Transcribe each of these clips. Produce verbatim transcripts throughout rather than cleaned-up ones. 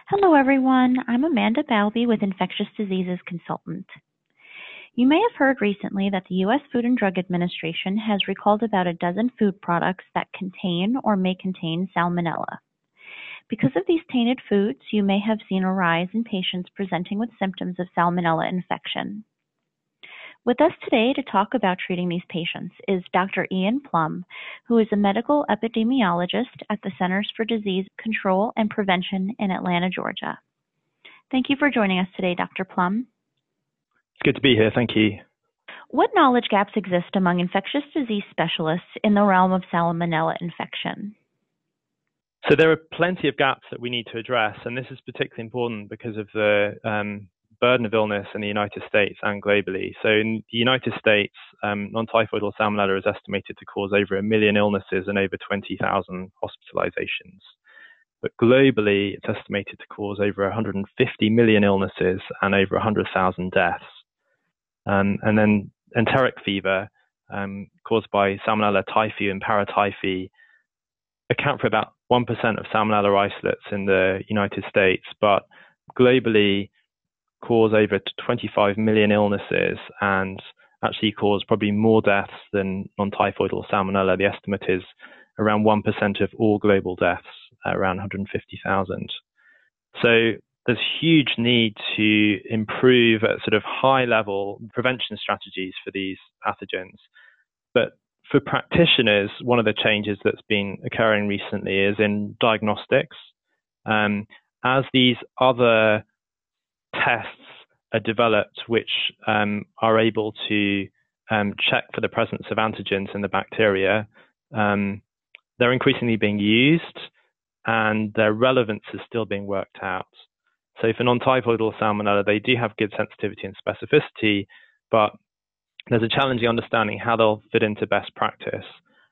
Hello, everyone. I'm Amanda Balby with Infectious Diseases Consultant. You may have heard recently that the U S Food and Drug Administration has recalled about a dozen food products that contain or may contain salmonella. Because of these tainted foods, you may have seen a rise in patients presenting with symptoms of salmonella infection. With us today to talk about treating these patients is Doctor Ian Plum, who is a medical epidemiologist at the Centers for Disease Control and Prevention in Atlanta, Georgia. Thank you for joining us today, Doctor Plum. It's good to be here. Thank you. What knowledge gaps exist among infectious disease specialists in the realm of salmonella infection? So there are plenty of gaps that we need to address, and this is particularly important because of the um, burden of illness in the United States and globally. So in the United States, um, non-typhoidal salmonella is estimated to cause over a million illnesses and over twenty thousand hospitalizations. But globally, it's estimated to cause over one hundred fifty million illnesses and over one hundred thousand deaths. Um, and then enteric fever, um, caused by Salmonella typhi and paratyphi, account for about one percent of Salmonella isolates in the United States, but globally cause over twenty-five million illnesses and actually cause probably more deaths than non-typhoidal Salmonella. The estimate is around one percent of all global deaths, around one hundred fifty thousand. So there's huge need to improve at sort of high level prevention strategies for these pathogens. But for practitioners, one of the changes that's been occurring recently is in diagnostics. Um, as these other tests are developed which um, are able to um, check for the presence of antigens in the bacteria, um, they're increasingly being used and their relevance is still being worked out. So for non-typhoidal salmonella, they do have good sensitivity and specificity, but there's a challenging understanding how they'll fit into best practice,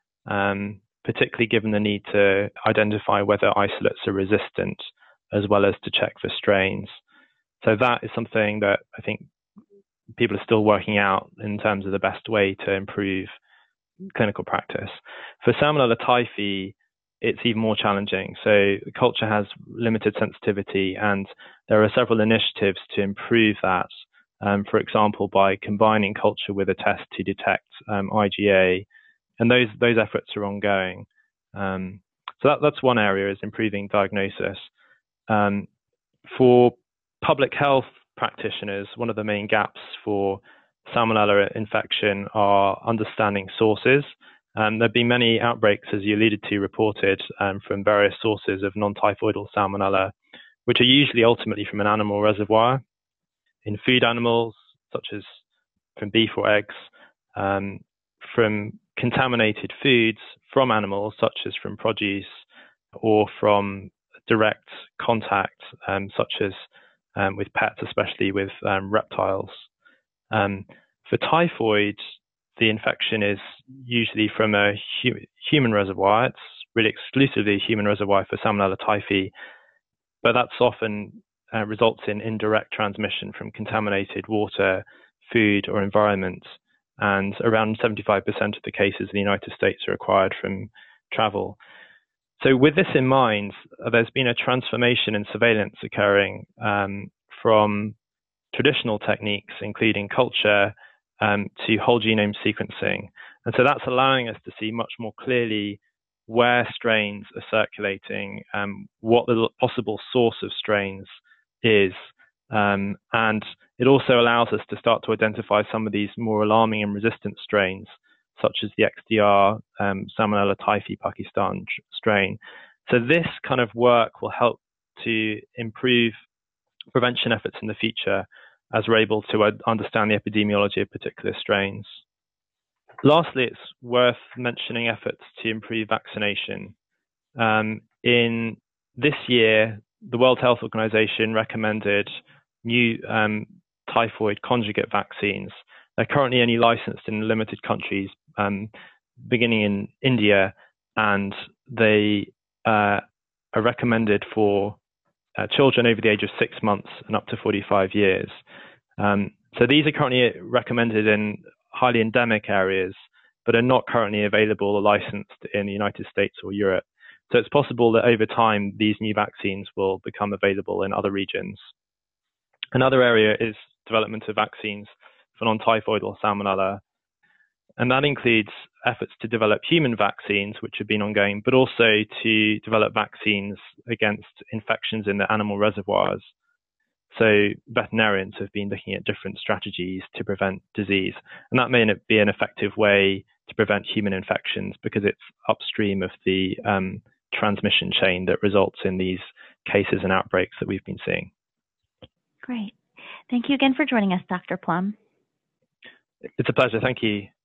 um, particularly given the need to identify whether isolates are resistant, as well as to check for strains. So that is something that I think people are still working out in terms of the best way to improve clinical practice. For Salmonella typhi, it's even more challenging. So the culture has limited sensitivity, and there are several initiatives to improve that. Um, for example, by combining culture with a test to detect um, I G A, and those those efforts are ongoing. Um, so that, that's one area, is improving diagnosis. Um, for public health practitioners, one of the main gaps for salmonella infection are understanding sources. Um, there have been many outbreaks, as you alluded to, reported um, from various sources of non-typhoidal salmonella, which are usually ultimately from an animal reservoir. In food animals, such as from beef or eggs, um, from contaminated foods from animals, such as from produce, or from direct contact, um, such as um, with pets, especially with um, reptiles. Um, for typhoid, the infection is usually from a hu human reservoir. It's really exclusively a human reservoir for Salmonella typhi, but that's often uh, results in indirect transmission from contaminated water, food, or environment. And around seventy-five percent of the cases in the United States are acquired from travel. So with this in mind, uh, there's been a transformation in surveillance occurring um, from traditional techniques, including culture, um, to whole genome sequencing. And so that's allowing us to see much more clearly where strains are circulating, um, what the possible source of strains is. Um, and it also allows us to start to identify some of these more alarming and resistant strains, such as the X D R um, Salmonella typhi Pakistan strain. So this kind of work will help to improve prevention efforts in the future, as we're able to understand the epidemiology of particular strains. Lastly, it's worth mentioning efforts to improve vaccination. Um, in this year, the World Health Organization recommended new um, typhoid conjugate vaccines. They're currently only licensed in limited countries, um, beginning in India, and they uh, are recommended for uh, children over the age of six months and up to forty-five years. Um, so these are currently recommended in highly endemic areas, but are not currently available or licensed in the United States or Europe. So it's possible that over time, these new vaccines will become available in other regions. Another area is development of vaccines for non-typhoidal salmonella. And that includes efforts to develop human vaccines, which have been ongoing, but also to develop vaccines against infections in the animal reservoirs. So veterinarians have been looking at different strategies to prevent disease. And that may be an effective way to prevent human infections because it's upstream of the um, transmission chain that results in these cases and outbreaks that we've been seeing. Great. Thank you again for joining us, Doctor Plum. It's a pleasure. Thank you.